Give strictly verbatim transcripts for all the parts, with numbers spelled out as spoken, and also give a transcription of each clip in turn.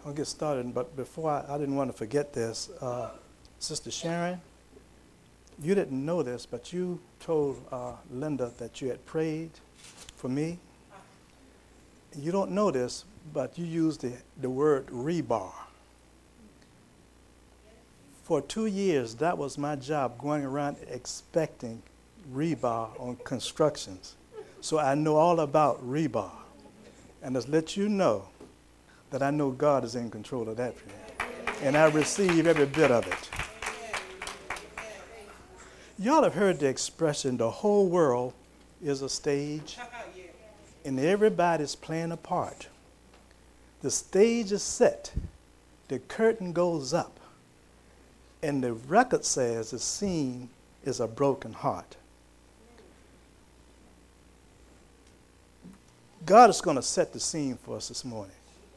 I'll get started, but before I, I didn't want to forget this. Uh, Sister Sharon, you didn't know this, but you told uh, Linda that you had prayed for me. You don't know this, but you used the, the word rebar. For two years, that was my job, going around expecting rebar on constructions. So I know all about rebar. And just let you know that I know God is in control of that for you. And I receive every bit of it. Y'all have heard the expression, the whole world is a stage, and everybody's playing a part. The stage is set, the curtain goes up, and the record says the scene is a broken heart. God is going to set the scene for us this morning.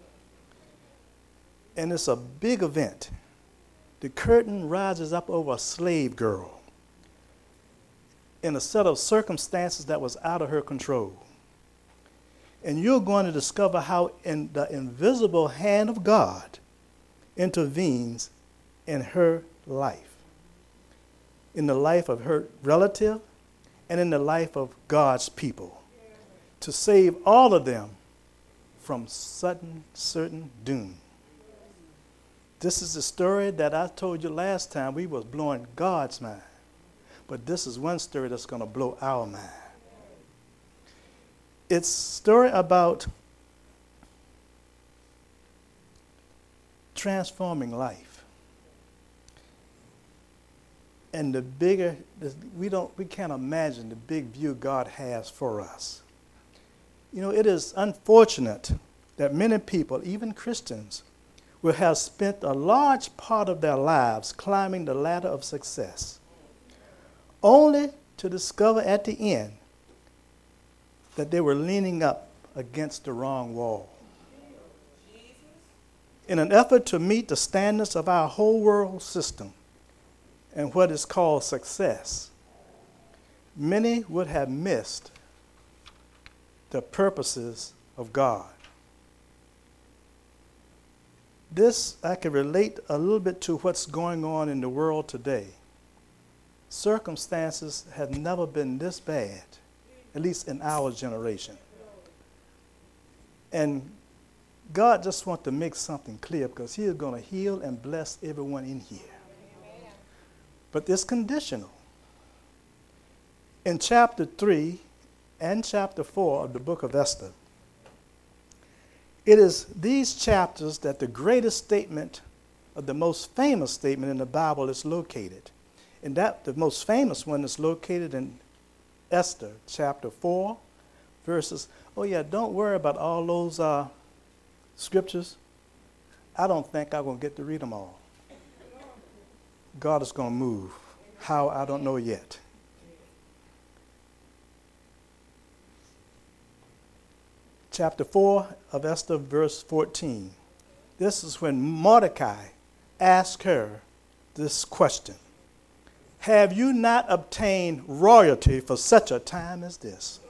And it's a big event. The curtain rises up over a slave girl in a set of circumstances that was out of her control. And you're going to discover how in the invisible hand of God intervenes in her life, in the life of her relative, and in the life of God's people, to save all of them from sudden, certain doom. This is the story that I told you last time. We was blowing God's mind. But this is one story that's going to blow our mind. It's a story about transforming life. And the bigger, we don't, we can't imagine the big view God has for us. You know, it is unfortunate that many people, even Christians, will have spent a large part of their lives climbing the ladder of success, only to discover at the end that they were leaning up against the wrong wall. In an effort to meet the standards of our whole world system and what is called success, many would have missed the purposes of God. This, I can relate a little bit to what's going on in the world today. Circumstances have never been this bad, at least in our generation. And God just wants to make something clear because he is going to heal and bless everyone in here. Amen. But it's conditional. In chapter three and chapter four of the book of Esther, it is these chapters that the greatest statement, or the most famous statement in the Bible is located. And that the most famous one is located in Esther, chapter four, verses, oh yeah, don't worry about all those uh, scriptures. I don't think I'm going to get to read them all. God is going to move. How, I don't know yet. Chapter four of Esther, verse fourteen. This is when Mordecai asked her this question. Have you not obtained royalty for such a time as this?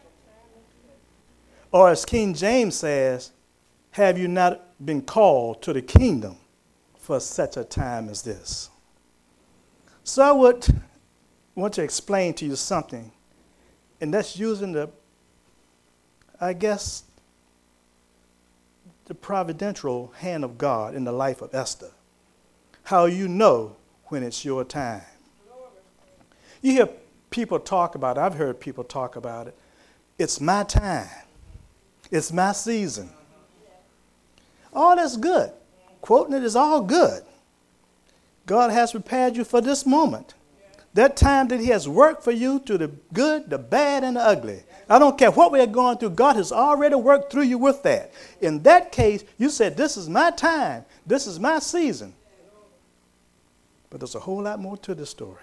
Or as King James says, have you not been called to the kingdom for such a time as this? So I would want to explain to you something, and that's using the I guess, the providential hand of God in the life of Esther. How you know when it's your time. You hear people talk about it. I've heard people talk about it. It's my time. It's my season. All that's good. Quoting it is all good. God has prepared you for this moment. That time that he has worked for you through the good, the bad, and the ugly. I don't care what we are going through. God has already worked through you with that. In that case, you said, this is my time. This is my season. But there's a whole lot more to the story.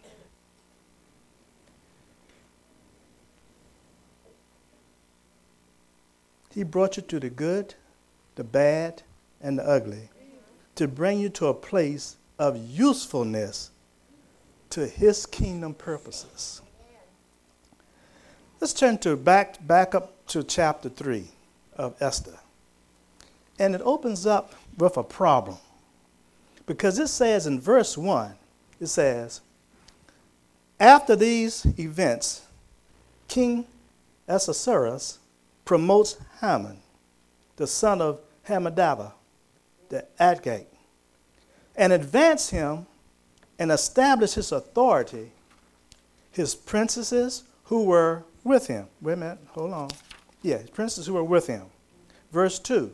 He brought you to the good, the bad, and the ugly to bring you to a place of usefulness to his kingdom purposes. Let's turn to back, back up to chapter three of Esther. And it opens up with a problem. Because it says in verse one, it says, after these events, King Ahasuerus promotes Haman, the son of Hammedatha, the Agagite, and advanced him and established his authority, his princesses who were with him. Wait a minute, hold on. Yeah, his princes who were with him. Verse two.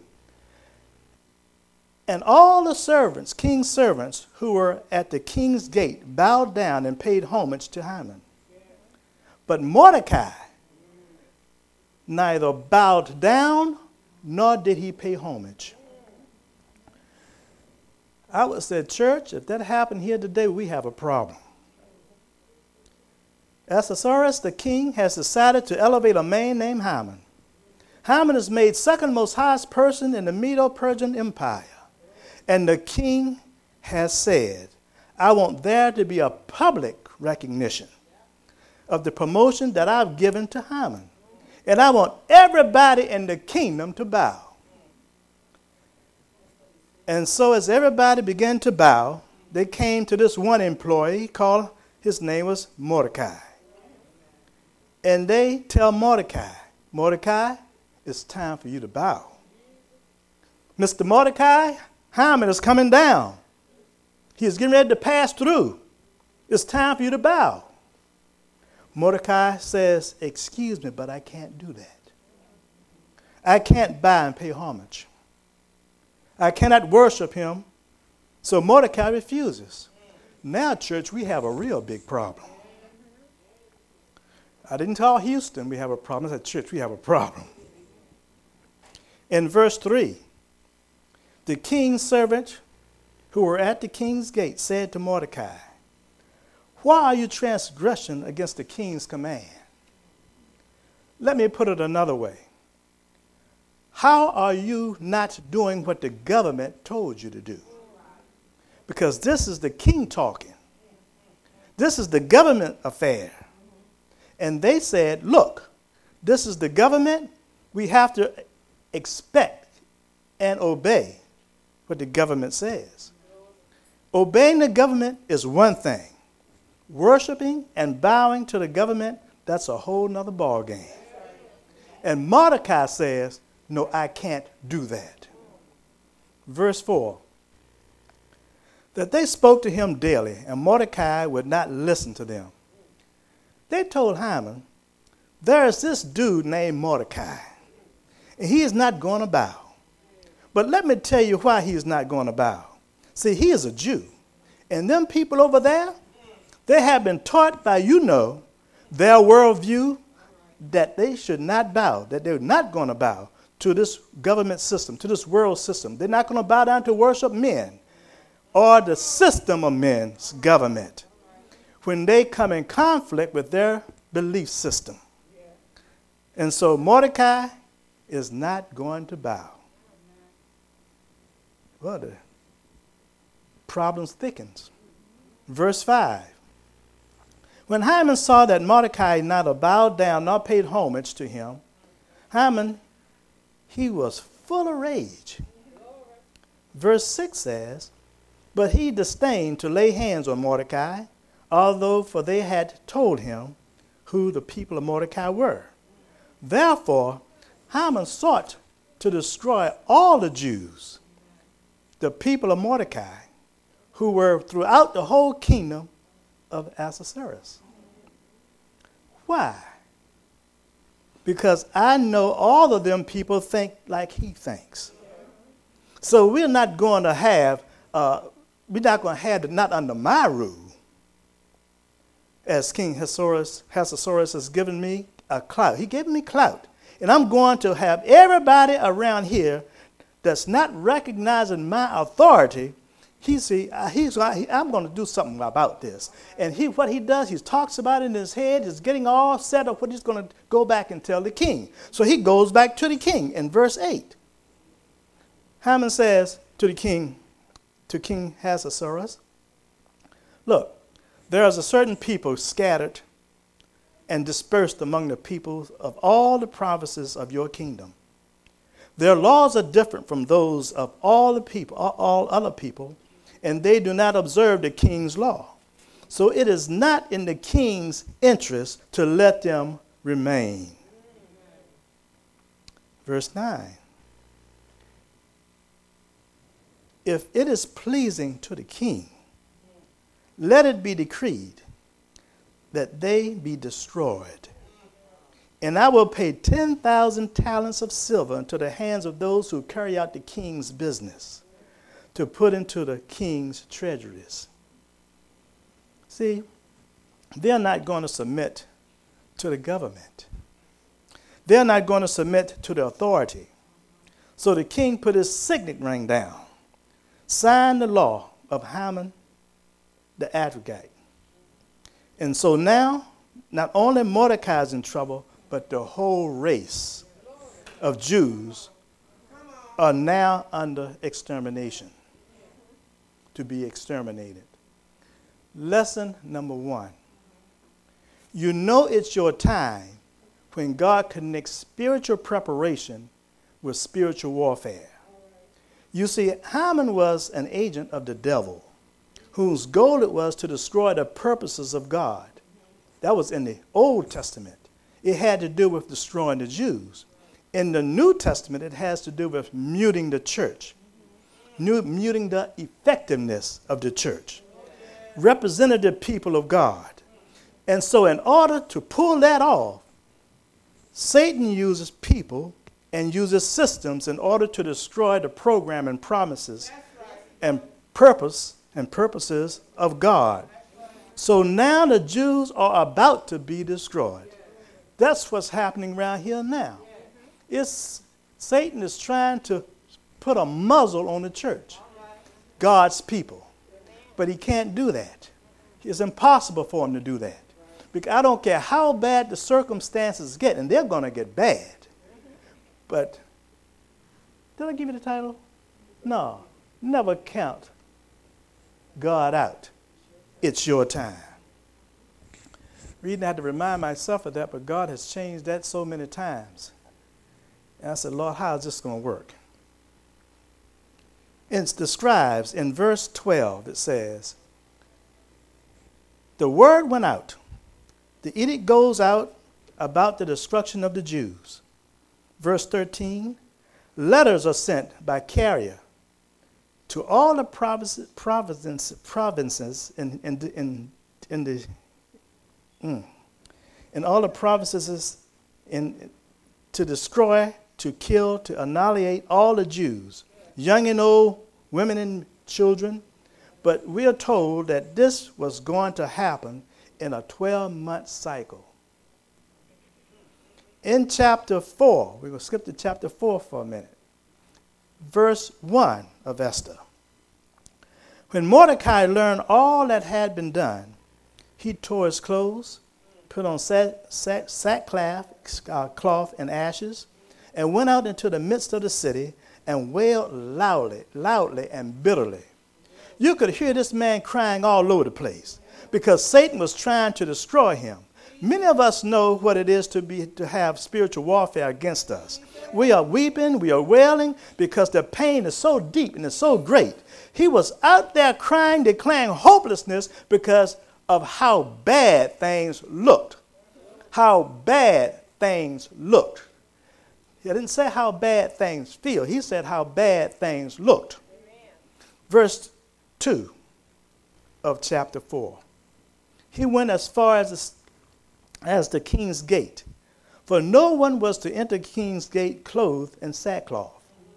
And all the servants, king's servants, who were at the king's gate bowed down and paid homage to Haman. But Mordecai neither bowed down nor did he pay homage. I would say, church, if that happened here today, we have a problem. Ahasuerus, the king, has decided to elevate a man named Haman. Haman is made second most highest person in the Medo-Persian Empire. And the king has said, I want there to be a public recognition of the promotion that I've given to Haman. And I want everybody in the kingdom to bow. And so as everybody began to bow, they came to this one employee called, his name was Mordecai. And they tell Mordecai, Mordecai, it's time for you to bow. Mister Mordecai, Haman is coming down. He is getting ready to pass through. It's time for you to bow. Mordecai says, excuse me, but I can't do that. I can't bow and pay homage. I cannot worship him. So Mordecai refuses. Now, church, we have a real big problem. I didn't tell Houston we have a problem. I said, church, we have a problem. In verse three, the king's servants who were at the king's gate said to Mordecai, why are you transgressing against the king's command? Let me put it another way. How are you not doing what the government told you to do? Because this is the king talking. This is the government affair. And they said, look, this is the government. We have to expect and obey what the government says. Obeying the government is one thing. Worshiping and bowing to the government, that's a whole nother ball game. And Mordecai says, no, I can't do that. Verse four, that they spoke to him daily, and Mordecai would not listen to them. They told Haman, there is this dude named Mordecai, and he is not going to bow. But let me tell you why he is not going to bow. See, he is a Jew. And them people over there, they have been taught by, you know, their worldview that they should not bow, that they're not going to bow to this government system, to this world system. They're not going to bow down to worship men or the system of men's government when they come in conflict with their belief system. And so Mordecai is not going to bow. Well, the problems thickens. Verse five. When Haman saw that Mordecai neither bowed down nor paid homage to him, Haman, he was full of rage. Verse six says, but he disdained to lay hands on Mordecai, although for they had told him who the people of Mordecai were. Therefore, Haman sought to destroy all the Jews, the people of Mordecai, who were throughout the whole kingdom of Ahasuerus. Why? Because I know all of them people think like he thinks. So we're not going to have, uh, we're not going to have it not under my rule, as King Ahasuerus, Ahasuerus has given me a clout. He gave me clout. And I'm going to have everybody around here that's not recognizing my authority. He see, uh, he's, he, I'm going to do something about this. And he, what he does, he talks about it in his head, he's getting all set up what he's going to go back and tell the king. So he goes back to the king in verse eight. Haman says to the king, to King Ahasuerus, look, there is a certain people scattered and dispersed among the peoples of all the provinces of your kingdom. Their laws are different from those of all the people, all, all other people, and they do not observe the king's law. So it is not in the king's interest to let them remain. Verse nine. If it is pleasing to the king, let it be decreed that they be destroyed. And I will pay ten thousand talents of silver into the hands of those who carry out the king's business, to put into the king's treasuries. See, they're not going to submit to the government. They're not going to submit to the authority. So the king put his signet ring down, signed the law of Haman the Agagite. And so now, not only Mordecai is in trouble, but the whole race of Jews are now under extermination, to be exterminated. Lesson number one. You know it's your time when God connects spiritual preparation with spiritual warfare. You see, Haman was an agent of the devil, whose goal it was to destroy the purposes of God. That was in the Old Testament. It had to do with destroying the Jews. In the New Testament, it has to do with muting the church, muting the effectiveness of the church, representative people of God. And so in order to pull that off, Satan uses people and uses systems in order to destroy the program and promises and purpose and purposes of God. So now the Jews are about to be destroyed. That's what's happening around here now. It's, Satan is trying to put a muzzle on the church, God's people. But he can't do that. It's impossible for him to do that. Because I don't care how bad the circumstances get, and they're going to get bad. But, did I give you the title? No. Never count God out. It's your time. Reading, I had to remind myself of that, but God has changed that so many times. And I said, Lord, how is this going to work? It describes in verse twelve, it says, the word went out. The edict goes out about the destruction of the Jews. Verse thirteen, letters are sent by carrier to all the provinces, provinces, provinces in, in, in, in the mm, in all the provinces in, to destroy, to kill, to annihilate all the Jews, young and old, women and children. But we are told that this was going to happen in a twelve-month cycle. In chapter four, we're going to skip to chapter four for a minute. Verse one of Esther. When Mordecai learned all that had been done, he tore his clothes, put on sack, sack, sackcloth uh, cloth and ashes, and went out into the midst of the city and wailed loudly, loudly and bitterly. You could hear this man crying all over the place because Satan was trying to destroy him. Many of us know what it is to be to have spiritual warfare against us. We are weeping, we are wailing because the pain is so deep and it's so great. He was out there crying, declaring hopelessness because of how bad things looked. How bad things looked. He didn't say how bad things feel. He said how bad things looked. Amen. Verse two of chapter four. He went as far as the, as the king's gate, for no one was to enter king's gate clothed in sackcloth.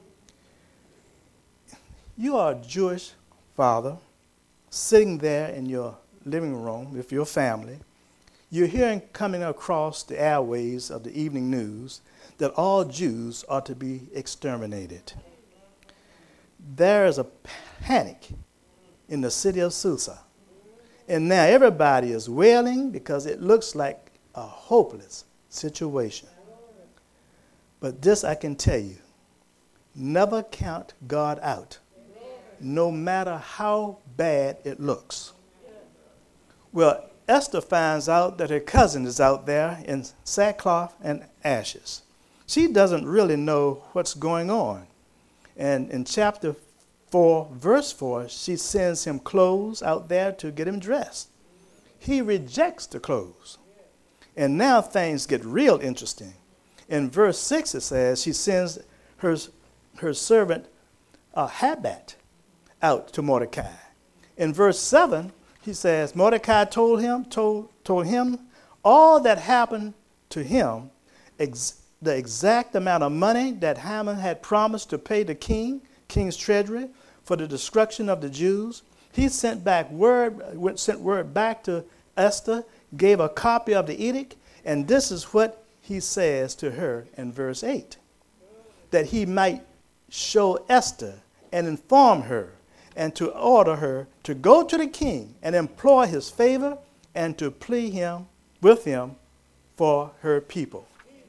You are a Jewish father sitting there in your living room with your family. You're hearing coming across the airwaves of the evening news that all Jews are to be exterminated. There is a panic in the city of Susa. And now everybody is wailing because it looks like a hopeless situation. But this I can tell you, never count God out, no matter how bad it looks. Well, Esther finds out that her cousin is out there in sackcloth and ashes. She doesn't really know what's going on. And in chapter four, verse four, she sends him clothes out there to get him dressed. He rejects the clothes. And now things get real interesting. In verse six, it says she sends her, her servant uh, Habat out to Mordecai. In verse seven, he says, Mordecai told him, told, told him all that happened to him, ex- the exact amount of money that Haman had promised to pay the king, king's treasury, for the destruction of the Jews. He sent back word, sent word back to Esther, gave a copy of the edict, and this is what he says to her in verse eight, that he might show Esther and inform her and to order her to go to the king and implore his favor and to plead him with him for her people.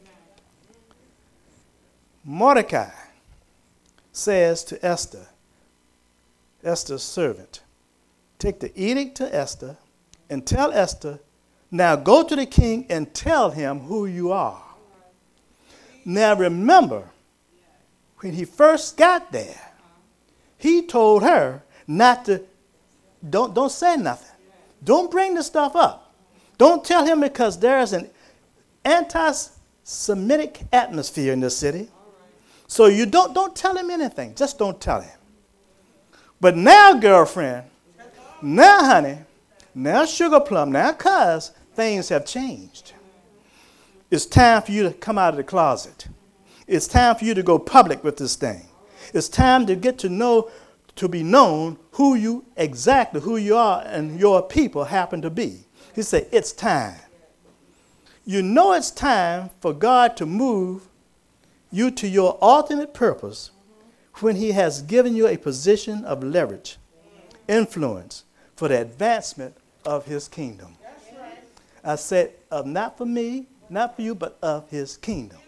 Mordecai says to Esther, Esther's servant, take the edict to Esther and tell Esther, now go to the king and tell him who you are. Now remember, when he first got there, he told her not to, don't, don't say nothing. Don't bring the stuff up. Don't tell him, because there's an anti-Semitic atmosphere in this city. So you don't, don't tell him anything. Just don't tell him. But now, girlfriend, now, honey, now, sugar plum, now, cuz, things have changed. It's time for you to come out of the closet. It's time for you to go public with this thing. It's time to get to know, to be known who you, exactly who you are and your people happen to be. He said, it's time. You know it's time for God to move you to your ultimate purpose when he has given you a position of leverage, influence for the advancement of his kingdom. I said, of not for me, not for you, but of his kingdom.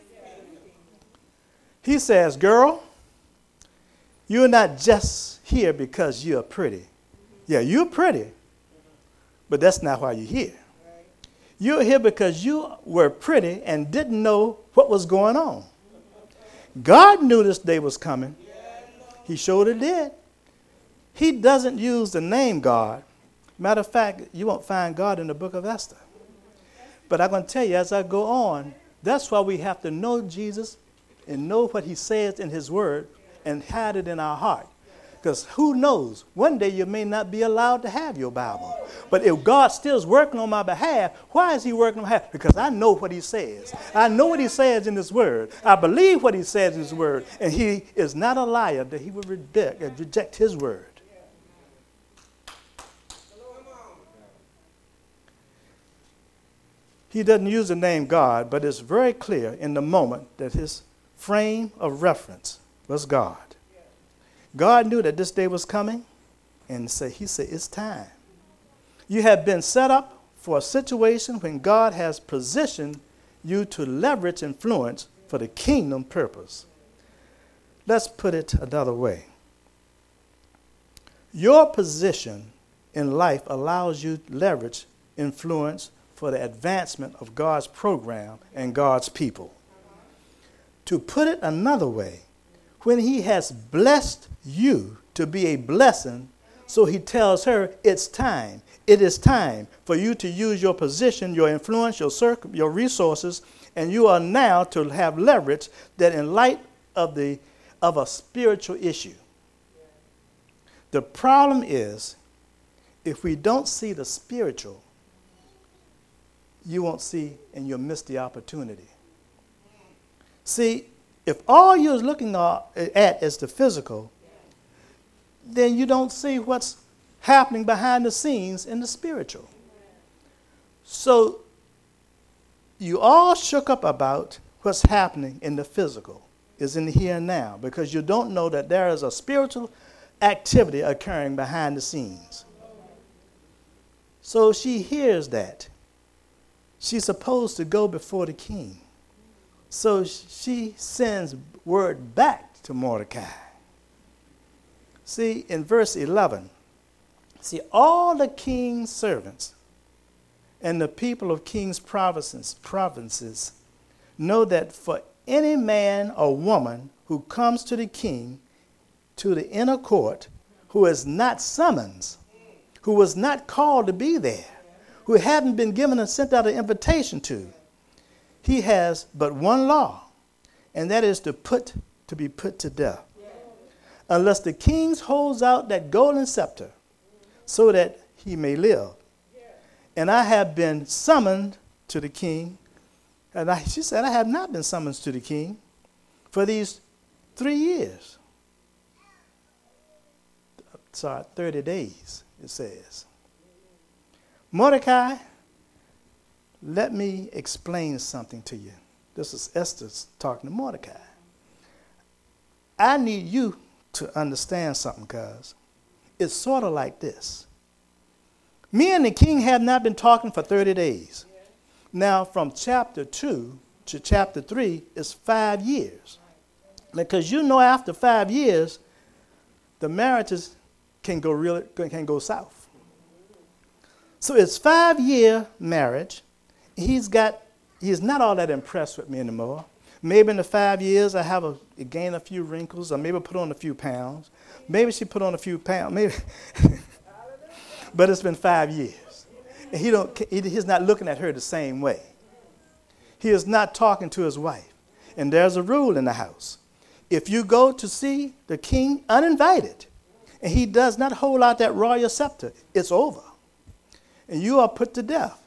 He says, girl, you're not just here because you're pretty. Yeah, you're pretty, but that's not why you're here. You're here because you were pretty and didn't know what was going on. God knew this day was coming. He surely did. He doesn't use the name God. Matter of fact, you won't find God in the book of Esther. But I'm going to tell you, as I go on, that's why we have to know Jesus and know what he says in his word and hide it in our heart. Because who knows, one day you may not be allowed to have your Bible. But if God still is working on my behalf, why is he working on my behalf? Because I know what he says. I know what he says in his word. I believe what he says in his word. And he is not a liar that he would reject, reject his word. He doesn't use the name God, but it's very clear in the moment that his frame of reference was God. God knew that this day was coming, and so he said, it's time. You have been set up for a situation when God has positioned you to leverage influence for the kingdom purpose. Let's put it another way. Your position in life allows you to leverage influence for the advancement of God's program and God's people. To put it another way, when he has blessed you to be a blessing, so he tells her, it's time. It is time for you to use your position, your influence, your circ- your resources, and you are now to have leverage that in light of the of a spiritual issue. The problem is, if we don't see the spiritual, you won't see and you'll miss the opportunity. See, if all you're looking at is the physical, then you don't see what's happening behind the scenes in the spiritual. So you all shook up about what's happening in the physical is in the here and now, because you don't know that there is a spiritual activity occurring behind the scenes. So she hears that. She's supposed to go before the king. So she sends word back to Mordecai. See, in verse eleven, see, all the king's servants and the people of king's provinces, provinces know that for any man or woman who comes to the king to the inner court who is not summoned, who was not called to be there, who hadn't been given and sent out an invitation to, he has but one law, and that is to put to be put to death. Unless the king holds out that golden scepter so that he may live. And I have been summoned to the king. And I, she said, I have not been summoned to the king for these three years. Sorry, thirty days, it says. Mordecai, let me explain something to you. This is Esther talking to Mordecai. I need you to understand something, cuz it's sort of like this. Me and the king have not been talking for thirty days. Now, from chapter two to chapter three is five years. Because you know after five years, the marriages can go really can go south. So it's five-year marriage. He's got he's not all that impressed with me anymore. Maybe in the five years I have a gain a few wrinkles, or maybe put on a few pounds. Maybe she put on a few pounds. Maybe, but it's been five years, and he don't. He, he's not looking at her the same way. He is not talking to his wife, and there's a rule in the house: if you go to see the king uninvited, and he does not hold out that royal scepter, it's over, and you are put to death.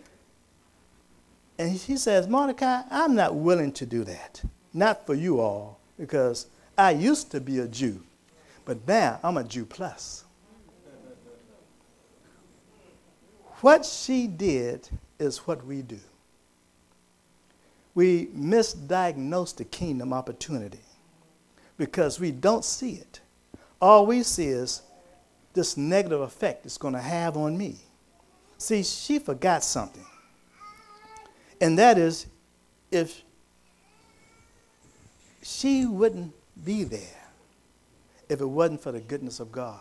And he says, Mordecai, I'm not willing to do that. Not for you all, because I used to be a Jew, but now I'm a Jew plus. What she did is what we do. We misdiagnose the kingdom opportunity because we don't see it. All we see is this negative effect it's going to have on me. See, she forgot something. And that is, if she wouldn't be there if it wasn't for the goodness of God.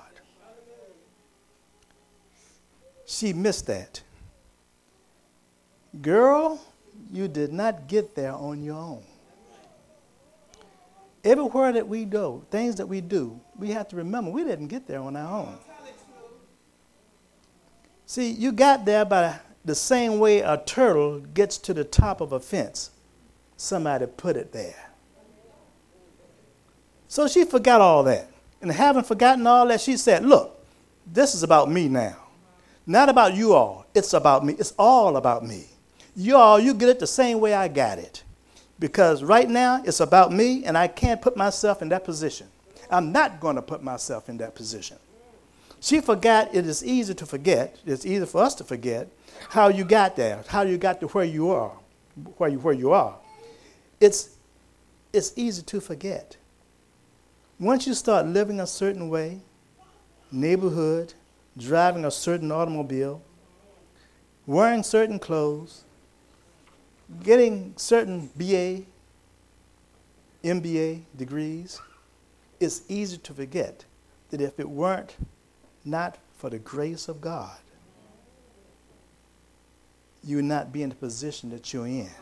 She missed that. Girl, you did not get there on your own. Everywhere that we go, things that we do, we have to remember we didn't get there on our own. See, you got there by the same way a turtle gets to the top of a fence. Somebody put it there. So she forgot all that. And having forgotten all that, she said, look, this is about me now. Not about you all. It's about me. It's all about me. You all, you get it the same way I got it. Because right now, it's about me, and I can't put myself in that position. I'm not going to put myself in that position. She forgot. It is easy to forget. It's easy for us to forget how you got there, how you got to where you are, where you, where you are. It's, it's easy to forget. Once you start living a certain way, neighborhood, driving a certain automobile, wearing certain clothes, getting certain B A, M B A degrees, it's easy to forget that if it weren't not for the grace of God, you would not be in the position that you're in.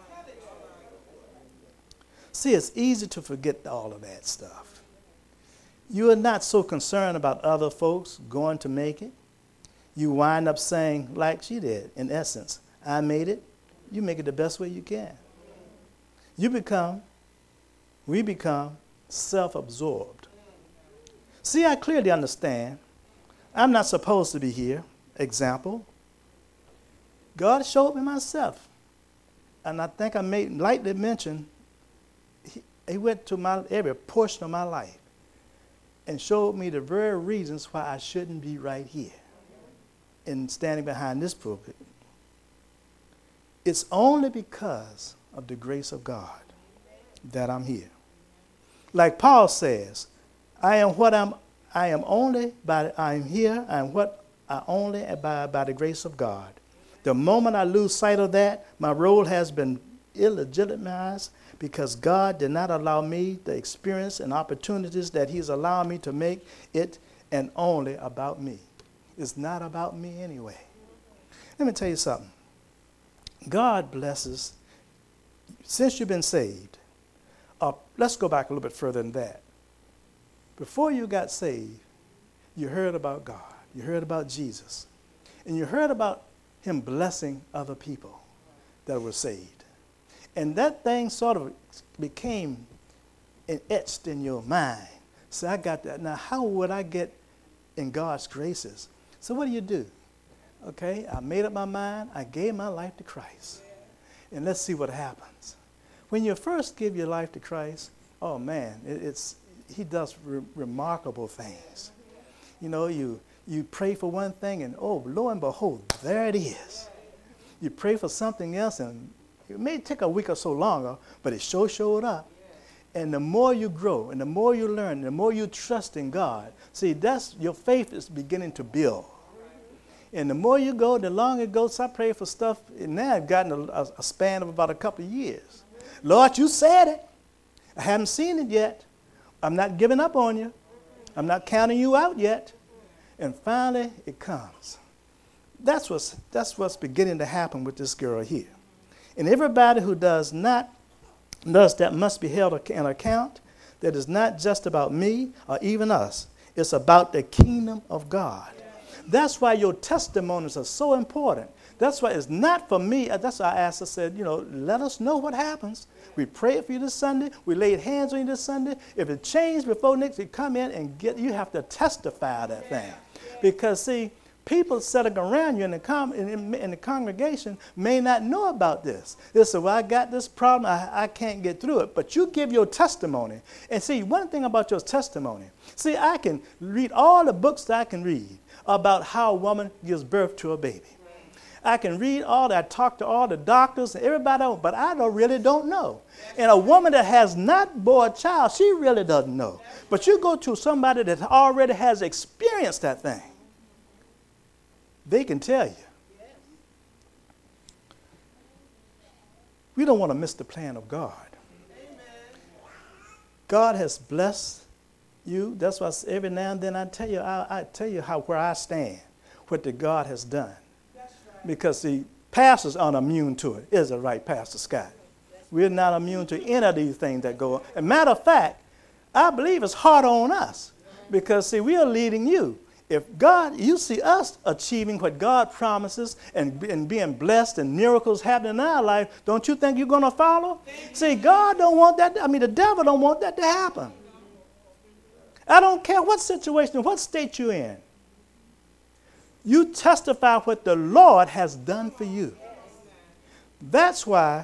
See, it's easy to forget all of that stuff. You are not so concerned about other folks going to make it. You wind up saying, like she did, in essence, I made it. You make it the best way you can. You become, we become self-absorbed. See, I clearly understand. I'm not supposed to be here. Example. God showed me myself. And I think I made lightly mention, he, he went to my every portion of my life and showed me the very reasons why I shouldn't be right here and standing behind this pulpit. It's only because of the grace of God that I'm here. Like Paul says, I am what I'm I am only by I am here, I am what I only by by the grace of God. The moment I lose sight of that, my role has been illegitimized because God did not allow me the experience and opportunities that He's allowed me to make it and only about me. It's not about me anyway. Let me tell you something. God blesses, since you've been saved, Uh, let's go back a little bit further than that. Before you got saved, you heard about God. You heard about Jesus. And you heard about him blessing other people that were saved. And that thing sort of became etched in your mind. So I got that. Now, how would I get in God's graces? So what do you do? Okay, I made up my mind. I gave my life to Christ. And let's see what happens. When you first give your life to Christ, oh man, it, it's he does re- remarkable things. You know, you you pray for one thing and oh, lo and behold, there it is. You pray for something else and it may take a week or so longer, but it sure showed up. And the more you grow and the more you learn, the more you trust in God, see, that's your faith is beginning to build. And the more you go, the longer it goes. I pray for stuff, and now I've gotten a, a span of about a couple of years. Lord, you said it. I haven't seen it yet. I'm not giving up on you. I'm not counting you out yet. And finally, it comes. That's what's, that's what's beginning to happen with this girl here. And everybody who does not, does that must be held in account. That is not just about me or even us. It's about the kingdom of God. That's why your testimonies are so important. That's why it's not for me. That's why I asked, I said, you know, let us know what happens. We prayed for you this Sunday. We laid hands on you this Sunday. If it changed before next, you come in and get, you have to testify that thing. Because, see, people sitting around you in the, com- in, in the congregation may not know about this. They say, well, I got this problem. I, I can't get through it. But you give your testimony. And see, one thing about your testimony, see, I can read all the books that I can read about how a woman gives birth to a baby. I can read all that, I talk to all the doctors and everybody else, but I don't, really don't know. And a woman that has not bore a child, she really doesn't know. But you go to somebody that already has experienced that thing, they can tell you. We don't want to miss the plan of God. God has blessed you. That's why every now and then I tell you, I, I tell you how where I stand, what the God has done. Right. Because the pastors aren't immune to it. Is it right, Pastor Scott? We're not immune to any of these things that go on. As a matter of fact, I believe it's hard on us. Because, see, we are leading you. If God, you see us achieving what God promises and, and being blessed and miracles happening in our life, don't you think you're going to follow? See, God don't want that. I mean, the devil don't want that to happen. I don't care what situation, what state you're in. You testify what the Lord has done for you. That's why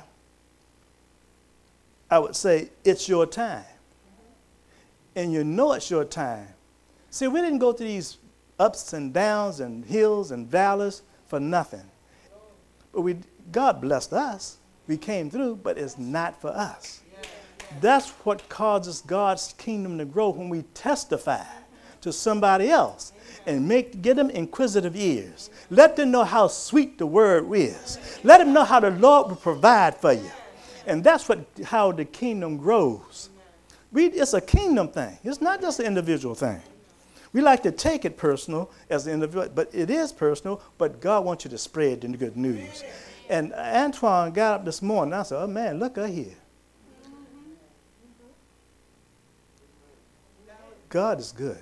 I would say it's your time. And you know it's your time. See, we didn't go through these ups and downs and hills and valleys for nothing. But we, God blessed us. We came through, but it's not for us. That's what causes God's kingdom to grow when we testify to somebody else and make get them inquisitive ears. Let them know how sweet the word is. Let them know how the Lord will provide for you. And that's what how the kingdom grows. We, it's a kingdom thing. It's not just an individual thing. We like to take it personal as an individual, but it is personal, but God wants you to spread the good news. And Antoine got up this morning, and I said, oh man, look at here. God is good.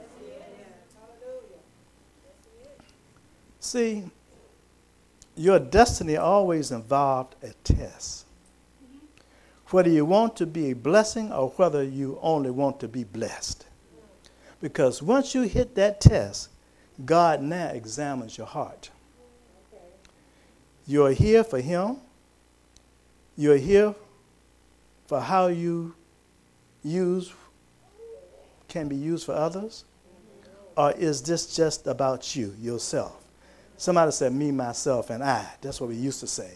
See, your destiny always involved a test. Whether you want to be a blessing or whether you only want to be blessed. Because once you hit that test, God now examines your heart. You're here for him. You're here for how you use can be used for others? Or is this just about you, yourself? Somebody said me, myself, and I. That's what we used to say.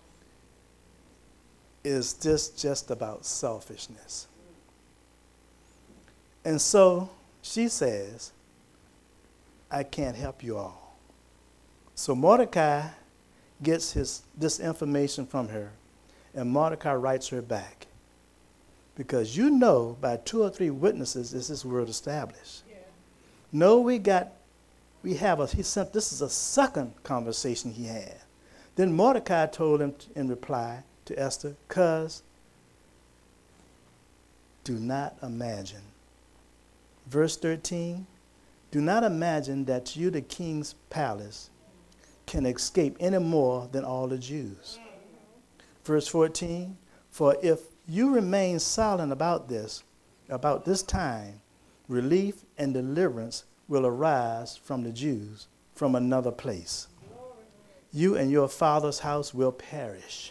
Is this just about selfishness? And so she says, I can't help you all. So Mordecai gets his this information from her, and Mordecai writes her back. Because you know by two or three witnesses is this word established. Yeah. No, we got, we have a, he sent, this is a second conversation he had. Then Mordecai told him in reply to Esther, cuz do not imagine. Verse thirteen, do not imagine that you, the king's palace, can escape any more than all the Jews. Verse fourteen, for if you remain silent about this, about this time, relief and deliverance will arise from the Jews from another place. You and your father's house will perish.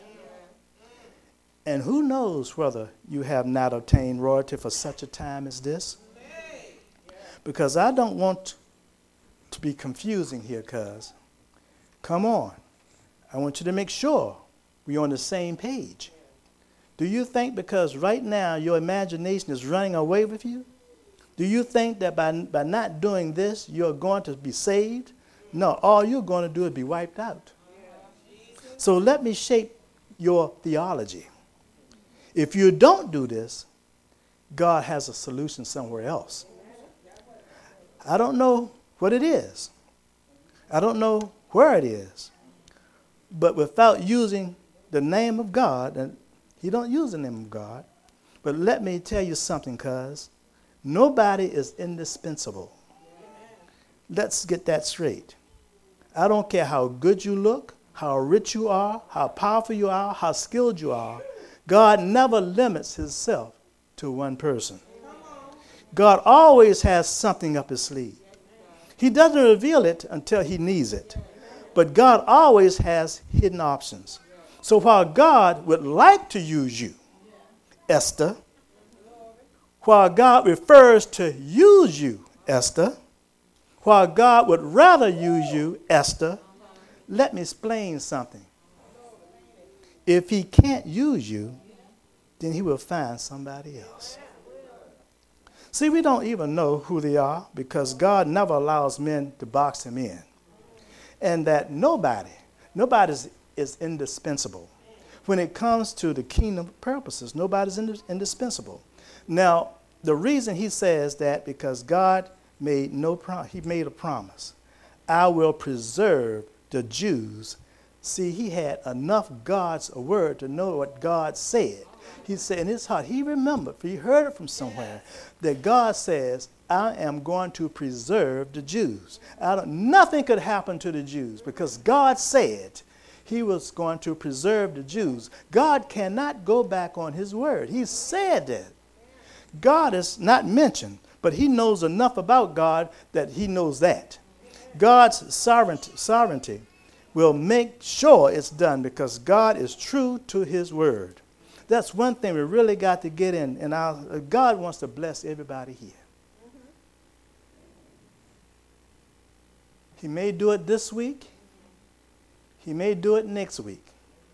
And who knows whether you have not obtained royalty for such a time as this? Because I don't want to be confusing here, cuz. Come on. I want you to make sure we're on the same page. Do you think because right now your imagination is running away with you? Do you think that by, by not doing this, you're going to be saved? No, all you're going to do is be wiped out. So let me shape your theology. If you don't do this, God has a solution somewhere else. I don't know what it is. I don't know where it is. But without using the name of God, and he don't use the name of God, but let me tell you something, cuz. Nobody is indispensable. Let's get that straight. I don't care how good you look, how rich you are, how powerful you are, how skilled you are. God never limits himself to one person. God always has something up his sleeve. He doesn't reveal it until he needs it. But God always has hidden options. So while God would like to use you, Esther, while God refers to use you, Esther, while God would rather use you, Esther, let me explain something. If he can't use you, then he will find somebody else. See, we don't even know who they are because God never allows men to box him in. And that nobody, nobody is, is indispensable. When it comes to the kingdom purposes, nobody's indispensable. Now, the reason he says that because God made no prom- he made a promise. I will preserve the Jews. See, he had enough God's word to know what God said. He said in his heart, he remembered, he heard it from somewhere, that God says, I am going to preserve the Jews. I don't, nothing could happen to the Jews because God said he was going to preserve the Jews. God cannot go back on his word. He said that. God is not mentioned, but he knows enough about God that he knows that. God's sovereignty, sovereignty will make sure it's done because God is true to his word. That's one thing we really got to get in. And our, God wants to bless everybody here. Mm-hmm. He may do it this week. He may do it next week.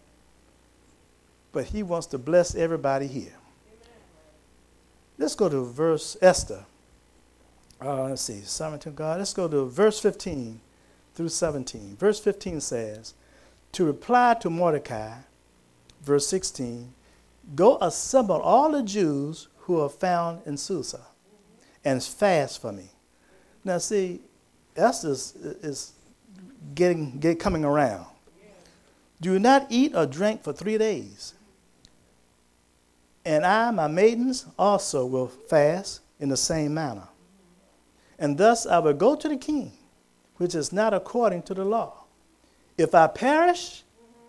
But he wants to bless everybody here. Let's go to verse Esther. Uh, let's see, seventeen God. Let's go to verse fifteen through seventeen. Verse fifteen says, to reply to Mordecai, verse sixteen, go assemble all the Jews who are found in Susa and fast for me. Now see, Esther is, is getting get, coming around. Do not eat or drink for three days. And I, my maidens, also will fast in the same manner. And thus I will go to the king, which is not according to the law. If I perish,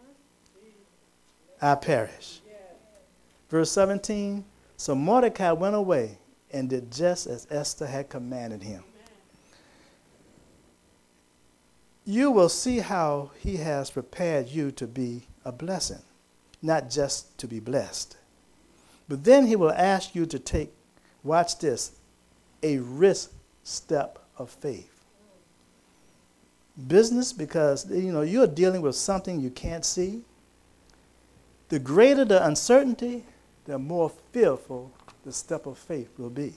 I perish. Verse seventeen, so Mordecai went away and did just as Esther had commanded him. You will see how he has prepared you to be a blessing, not just to be blessed. But then he will ask you to take, watch this, a risk step of faith. Business, because you know you're dealing with something you can't see. The greater the uncertainty, the more fearful the step of faith will be.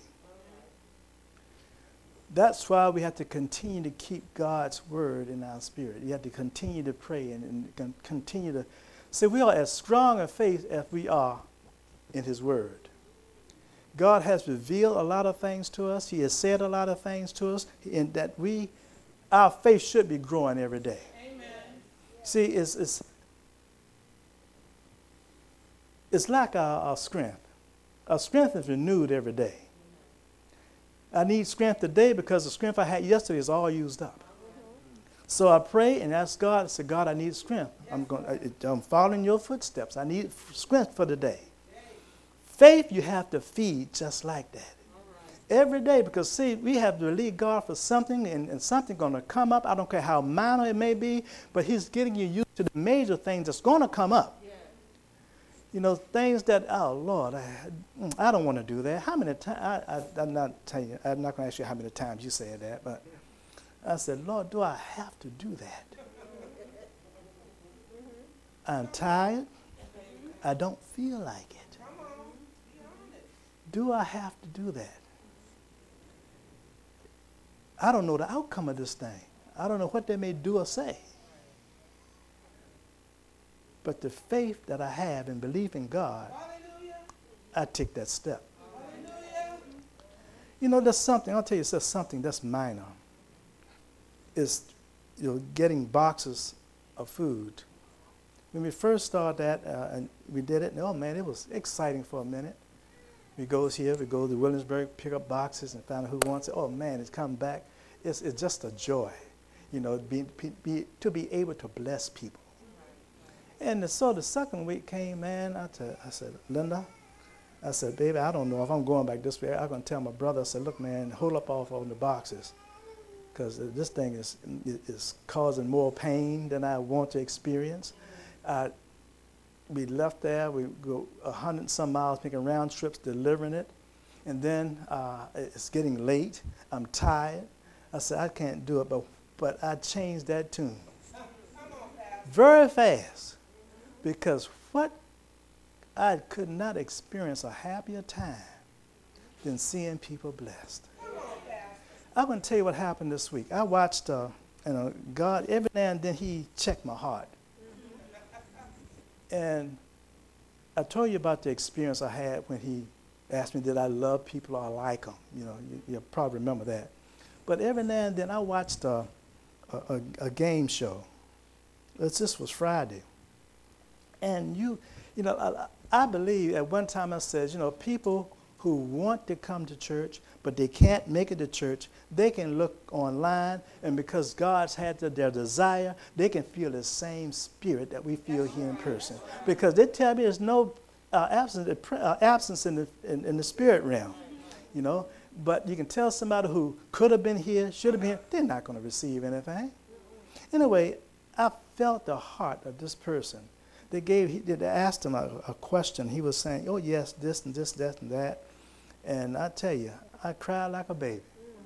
That's why we have to continue to keep God's word in our spirit. You have to continue to pray and, and continue to say we are as strong a faith as we are in his word. God has revealed a lot of things to us. He has said a lot of things to us, and that we, our faith should be growing every day. Amen. See, it's it's, it's like our, our strength. Our strength is renewed every day. I need strength today because the strength I had yesterday is all used up. So I pray and ask God. I say, God, I need strength. I'm going. I'm following your footsteps. I need strength for the day. Faith you have to feed just like that. Every day, because see, we have to believe God for something, and, and something going to come up. I don't care how minor it may be, but he's getting you used to the major things that's going to come up. Yeah. You know, things that, oh, Lord, I, I don't want to do that. How many times, I, I, I'm not telling you, I'm not going to ask you how many times you said that, but I said, Lord, do I have to do that? I'm tired. I don't feel like it. Do I have to do that? I don't know the outcome of this thing. I don't know what they may do or say. But the faith that I have and belief in God, hallelujah, I take that step. Hallelujah. You know, there's something, I'll tell you, there's something that's minor. It's, you know, getting boxes of food. When we first started that, uh, and we did it, and oh man, it was exciting for a minute. We goes here, we go to Williamsburg, pick up boxes and find out who wants it. Oh man, it's coming back. It's, it's just a joy, you know, be, be, to be able to bless people. And the, so the second week came, man, I, tell, I said, Linda, I said, baby, I don't know if I'm going back this way. I'm going to tell my brother, I said, look, man, hold up off on the boxes, because this thing is, is causing more pain than I want to experience. Uh, we left there, we go a hundred some miles making round trips delivering it, and then uh, it's getting late, I'm tired. I said, I can't do it, but, but I changed that tune very fast, because what I could not experience a happier time than seeing people blessed. I'm going to tell you what happened this week. I watched, uh, you know, God, every now and then he checked my heart. And I told you about the experience I had when he asked me, did I love people or like them? You know, you, you probably remember that. But every now and then I watched a, a, a game show. It's, this was Friday. And you, you know, I, I believe at one time I said, you know, people who want to come to church, but they can't make it to church, they can look online, and because God's had the, their desire, they can feel the same spirit that we feel here in person. Because they tell me there's no uh, absence, uh, absence in the, in, in the spirit realm, you know. But you can tell somebody who could have been here, should have been here, they're not going to receive anything. Anyway, I felt the heart of this person. They gave, he, they asked him a, a question. He was saying, oh yes, this and this, that and that. And I tell you, I cried like a baby.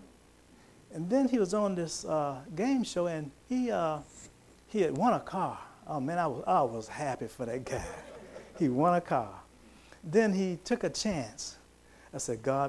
And then he was on this uh, game show, and he uh, he had won a car. Oh man, I was I was happy for that guy. He won a car. Then he took a chance. I said, God,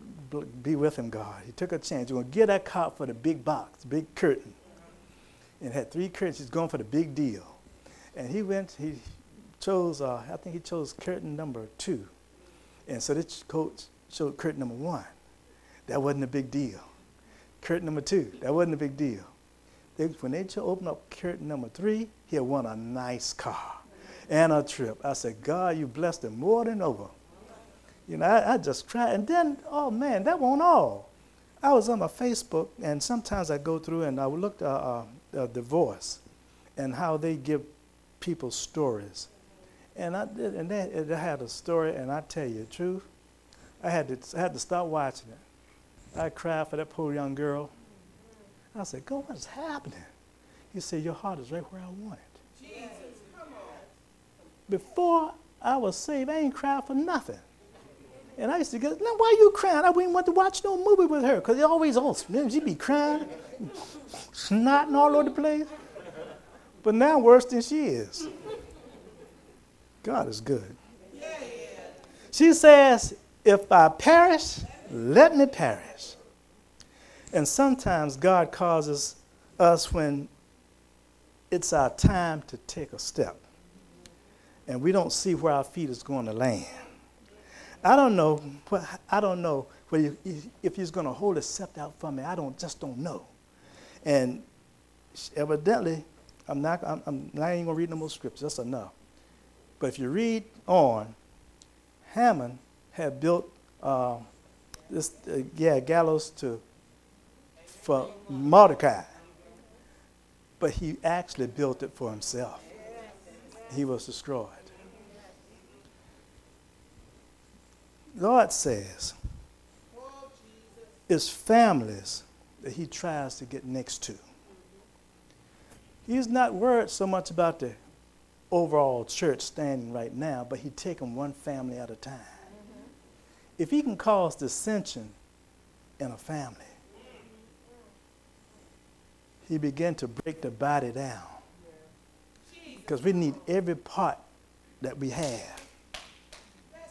be with him, God. He took a chance. You're going to get that car for the big box, big curtain. And had three curtains. He's going for the big deal. And he went, he chose, uh, I think he chose curtain number two. And so this coach showed curtain number one. That wasn't a big deal. Curtain number two, that wasn't a big deal. They, when they opened up curtain number three, he had won a nice car and a trip. I said, God, you blessed him more than over. You know, I, I just cried. And then, oh man, that wasn't all. I was on my Facebook, and sometimes I go through and I look at uh, uh, The Voice and how they give people stories. And I did, and they, they had a story, and I tell you the truth, I had to I had to stop watching it. I cried for that poor young girl. I said, God, what is happening? He said, your heart is right where I want it. Jesus, come on. Before I was saved, I ain't cried for nothing. And I used to get, now why you crying? I wouldn't want to watch no movie with her, because always, oh, she be crying, snotting all over the place. But now worse than she is. God is good. She says, if I perish, let me perish. And sometimes God causes us when it's our time to take a step, and we don't see where our feet is going to land. I don't know. I don't know if he's going to hold a scepter out for me. I don't just don't know. And evidently, I'm not. I'm, I'm not even going to read no more scriptures. That's enough. But if you read on, Haman had built uh, this, uh, yeah, gallows to for Mordecai, but he actually built it for himself. He was destroyed. God says it's families that he tries to get next to. He's not worried so much about the overall church standing right now, but he take them one family at a time. Mm-hmm. If he can cause dissension in a family, he began to break the body down. Because we need every part that we have. That's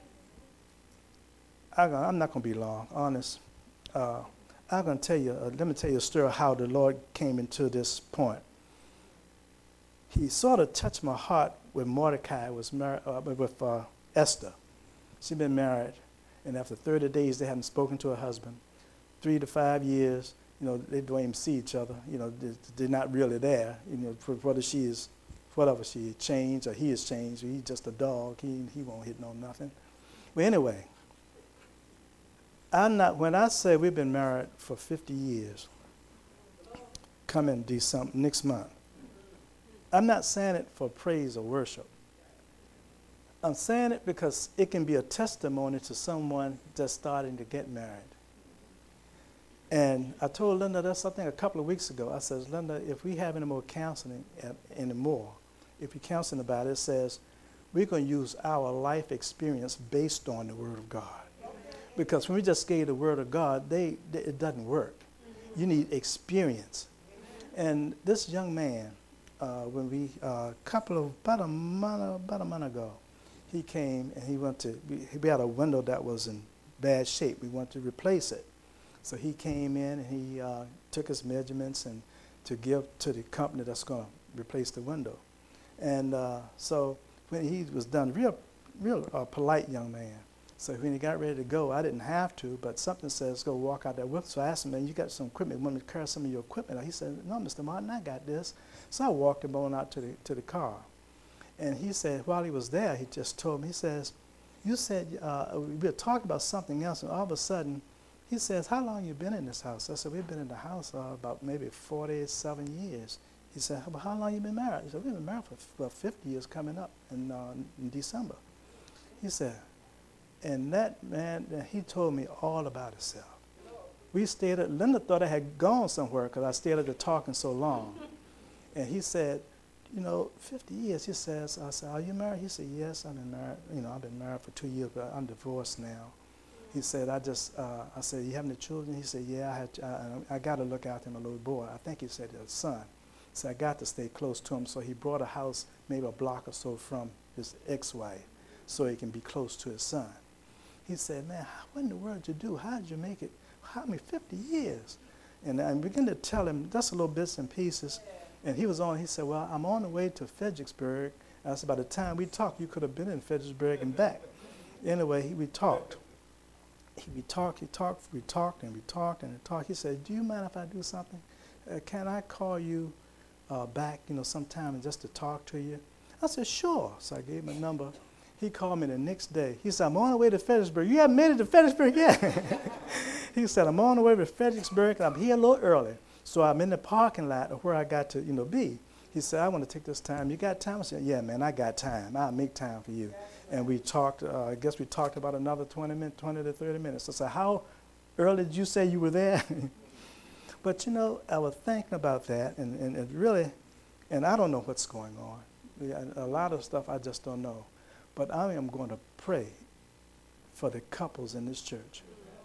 right. I, I'm not going to be long, honest. Uh, I'm going to tell you, uh, let me tell you a story of how the Lord came into this point. He sort of touched my heart when Mordecai was married, uh, with uh, Esther. She'd been married, and after thirty days, they hadn't spoken to her husband. Three to five years, you know, they don't even see each other. You know, they, they're not really there. You know, whether she is, whatever she changed or he is changed, or he's just a dog. He he won't hit no nothing. But anyway, I'm not. When I say we've been married for fifty years, coming December next month. I'm not saying it for praise or worship. I'm saying it because it can be a testimony to someone just starting to get married. And I told Linda this, something a couple of weeks ago. I said, Linda, if we have any more counseling at, anymore, if you're counseling about it, it says we're going to use our life experience based on the Word of God. Because when we just gave the Word of God, they, they it doesn't work. You need experience. And this young man, Uh, when we, a uh, couple of, about a month, about a month ago, he came and he went to, we, we had a window that was in bad shape. We wanted to replace it. So he came in and he uh, took his measurements and to give to the company that's going to replace the window. And uh, so when he was done, real, real uh, polite young man. So when he got ready to go, I didn't have to, but something says go walk out there with him. So I asked him, man, you got some equipment? You want me to carry some of your equipment? He said, no, Mister Martin, I got this. So I walked him on out to the to the car. And he said, while he was there, he just told me, he says, you said, uh, we were talking about something else, and all of a sudden, he says, how long you been in this house? I said, we've been in the house uh, about maybe forty-seven years. He said, well, how long you been married? He said, we've been married for well, fifty years coming up in, uh, in December. He said, and that man, he told me all about himself. We stayed at, Linda thought I had gone somewhere because I stayed at the talking so long. And he said, you know, fifty years, he says, I said, are you married? He said, yes, I've been married. You know, I've been married for two years, but I'm divorced now. He said, I just, uh, I said, you have any children? He said, yeah, I, had, I, I got to look after my little boy. I think he said his son. So I got to stay close to him. So he brought a house maybe a block or so from his ex-wife so he can be close to his son. He said, man, what in the world did you do? How did you make it? How many fifty years? And I began to tell him just a little bits and pieces. And he was on, he said, well, I'm on the way to Fredericksburg. I said, by the time we talked, you could have been in Fredericksburg and back. Anyway, he, we talked. He, we talked, he talked, we talked, and we talked, and we talked. He said, do you mind if I do something? Uh, can I call you uh, back, you know, sometime and just to talk to you? I said, sure. So I gave him a number. He called me the next day. He said, I'm on the way to Fredericksburg. You haven't made it to Fredericksburg yet? He said, I'm on the way to Fredericksburg, and I'm here a little early. So I'm in the parking lot of where I got to, you know, be. He said, I want to take this time. You got time? I said, yeah, man, I got time. I'll make time for you. And we talked, uh, I guess we talked about another twenty minutes, twenty to thirty minutes. I said, how early did you say you were there? But, you know, I was thinking about that, and, and it really, and I don't know what's going on. A lot of stuff I just don't know. But I am going to pray for the couples in this church.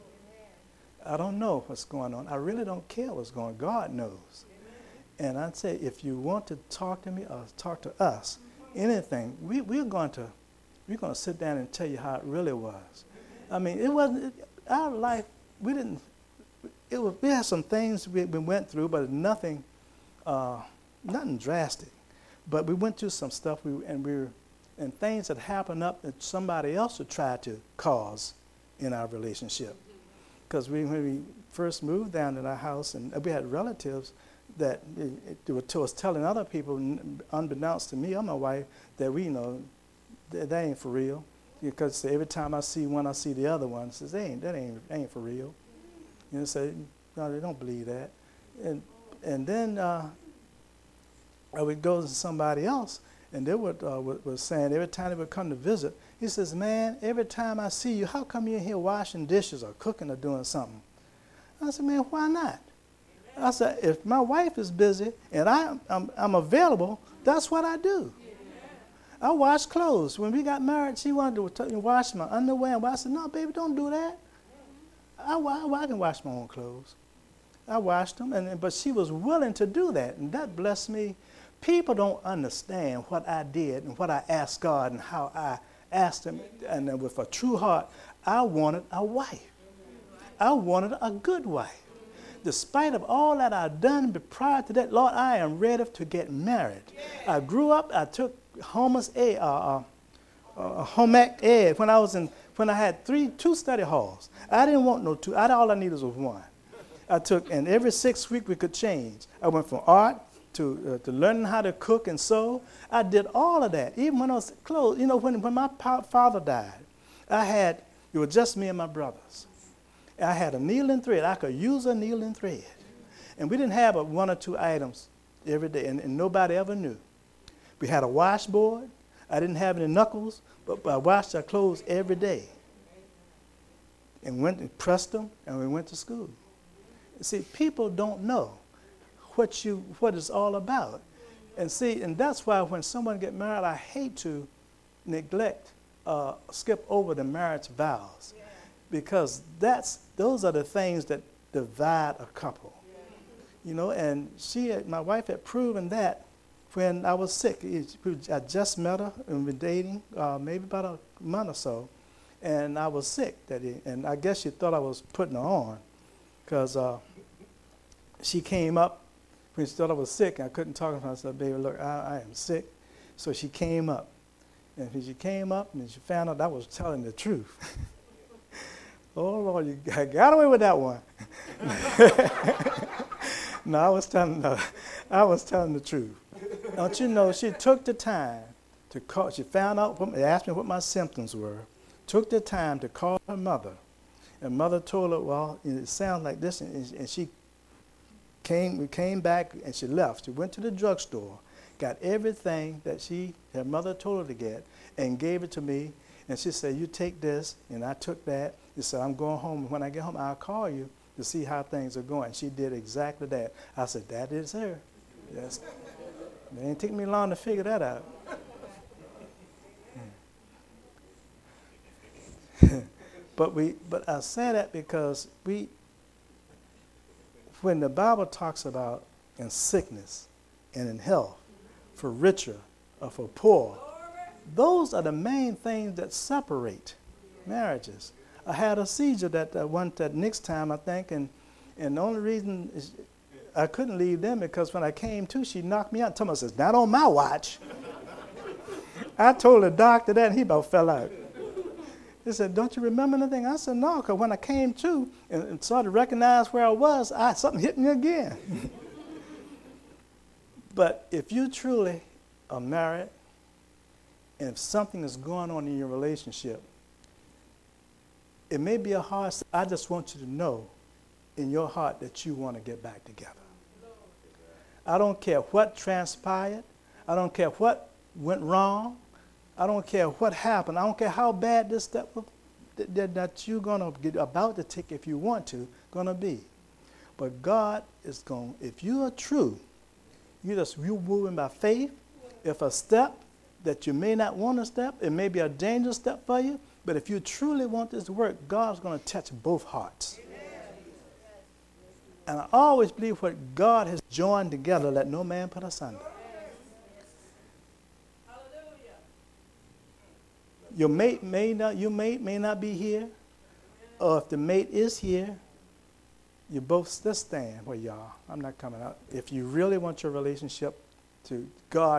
I don't know what's going on. I really don't care what's going on. God knows. And I'd say if you want to talk to me or talk to us, anything, we, we're going to we're going to sit down and tell you how it really was. I mean, it wasn't, it, our life, we didn't, it was, we had some things we, we went through, but nothing, uh, nothing drastic. But we went through some stuff, we, and we were, and things that happened up that somebody else would try to cause in our relationship. Because we, when we first moved down to our house, and we had relatives that it, it, it was telling other people, unbeknownst to me or my wife, that we, you know, that, that ain't for real. Because every time I see one, I see the other one. Says, they ain't, that ain't, ain't for real. You know, say, no, they don't believe that. And and then uh, I would go to somebody else, and they would, uh, would, was saying every time they would come to visit, he says, man, every time I see you, how come you're here washing dishes or cooking or doing something? I said, man, why not? I said, if my wife is busy and I, I'm, I'm available, that's what I do. I wash clothes. When we got married, she wanted to wash my underwear. And I said, no, baby, don't do that. I, I, I can wash my own clothes. I washed them, and, but she was willing to do that, and that blessed me. People don't understand what I did and what I asked God and how I asked him, and with a true heart, I wanted a wife. I wanted a good wife. Despite of all that I'd done prior to that, Lord, I am ready to get married. I grew up, I took homeless ed, uh, uh, uh, home ec ed when I was in, when I had three, two study halls. I didn't want no two, I, all I needed was one. I took, and every six weeks we could change. I went from art to, uh, to learning how to cook and sew. I did all of that, even when I was close. You know, when, when my pa- father died, I had, it was just me and my brothers. I had a needle and thread. I could use a needle and thread. And we didn't have a one or two items every day, and, and nobody ever knew. We had a washboard. I didn't have any knuckles, but, but I washed our clothes every day. And went and pressed them, and we went to school. See, people don't know what you what it's all about. And see, and that's why when someone get married, I hate to neglect, uh, skip over the marriage vows. Yeah. Because that's those are the things that divide a couple. Yeah. You know, and she had, my wife had proven that when I was sick. I just met her and been dating uh, maybe about a month or so, and I was sick that day, and I guess she thought I was putting her on, because uh, she came up when she thought I was sick, and I couldn't talk to her. I said, baby, look, I, I am sick. So she came up. And when she came up, and she found out I was telling the truth. Oh, Lord, you got away with that one. No, I was telling no, I was telling the truth. Don't you know, she took the time to call. She found out, what, asked me what my symptoms were, took the time to call her mother. And mother told her, well, it sounds like this, and, and she came, we came back, and she left. She went to the drugstore, got everything that she, her mother told her to get, and gave it to me. And she said, you take this, and I took that. She said, I'm going home, and when I get home, I'll call you to see how things are going. She did exactly that. I said, that is her. Yes. It didn't take me long to figure that out. But we, but I say that because we, when the Bible talks about in sickness and in health, for richer or for poor, those are the main things that separate marriages. I had a seizure that uh, one that next time I think, and and the only reason is I couldn't leave them because when I came to, she knocked me out. Told me, says, not on my watch. I told the doctor that, and he about fell out. He said, don't you remember anything? I said, no, because when I came to and, and started to recognize where I was, I, something hit me again. But if you truly are married, and if something is going on in your relationship, it may be a hard, I just want you to know in your heart that you want to get back together. I don't care what transpired. I don't care what went wrong. I don't care what happened. I don't care how bad this step that, that you're going to get about to take, if you want to, going to be. But God is going, if you are true, you just, you're moving by faith. If a step that you may not want to step, it may be a dangerous step for you, but if you truly want this to work, God's going to touch both hearts. And I always believe what God has joined together, let no man put asunder. Your mate may not, your mate may not be here, or if the mate is here, you both just stand where you are. I'm not coming out. If you really want your relationship to God